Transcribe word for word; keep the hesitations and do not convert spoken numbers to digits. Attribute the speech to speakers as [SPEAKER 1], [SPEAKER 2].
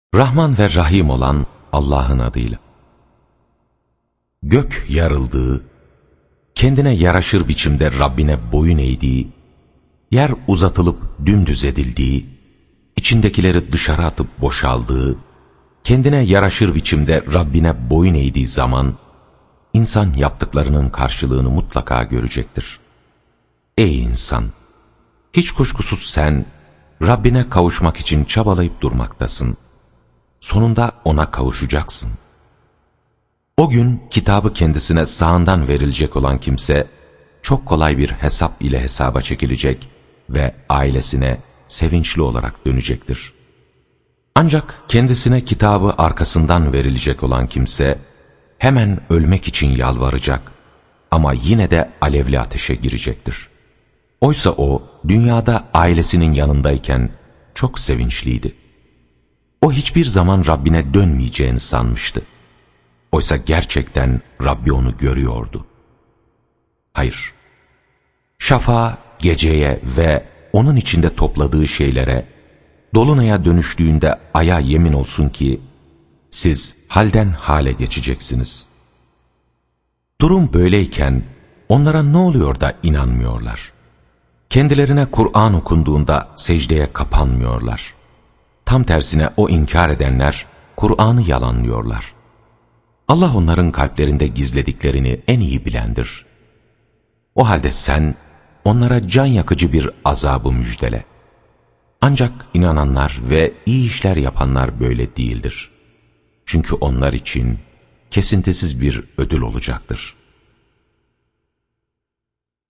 [SPEAKER 1] Rahman ve Rahim olan Allah'ın adıyla. Gök yarıldığı, kendine yaraşır biçimde Rabbine boyun eğdiği, yer uzatılıp dümdüz edildiği, içindekileri dışarı atıp boşaldığı, kendine yaraşır biçimde Rabbine boyun eğdiği zaman, insan yaptıklarının karşılığını mutlaka görecektir. Ey insan! Hiç kuşkusuz sen, Rabbine kavuşmak için çabalayıp durmaktasın. Sonunda ona kavuşacaksın. O gün kitabı kendisine sağından verilecek olan kimse, çok kolay bir hesap ile hesaba çekilecek ve ailesine sevinçli olarak dönecektir. Ancak kendisine kitabı arkasından verilecek olan kimse, hemen ölmek için yalvaracak ama yine de alevli ateşe girecektir. Oysa o, dünyada ailesinin yanındayken çok sevinçliydi. O hiçbir zaman Rabbine dönmeyeceğini sanmıştı. Oysa gerçekten Rabbi onu görüyordu. Hayır, şafağa, geceye ve onun içinde topladığı şeylere, dolunaya dönüştüğünde aya yemin olsun ki, siz halden hale geçeceksiniz. Durum böyleyken, onlara ne oluyor da inanmıyorlar? Kendilerine Kur'an okunduğunda secdeye kapanmıyorlar. Tam tersine o inkar edenler, Kur'an'ı yalanlıyorlar. Allah onların kalplerinde gizlediklerini en iyi bilendir. O halde sen, onlara can yakıcı bir azabı müjdele. Ancak inananlar ve iyi işler yapanlar böyle değildir. Çünkü onlar için kesintisiz bir ödül olacaktır.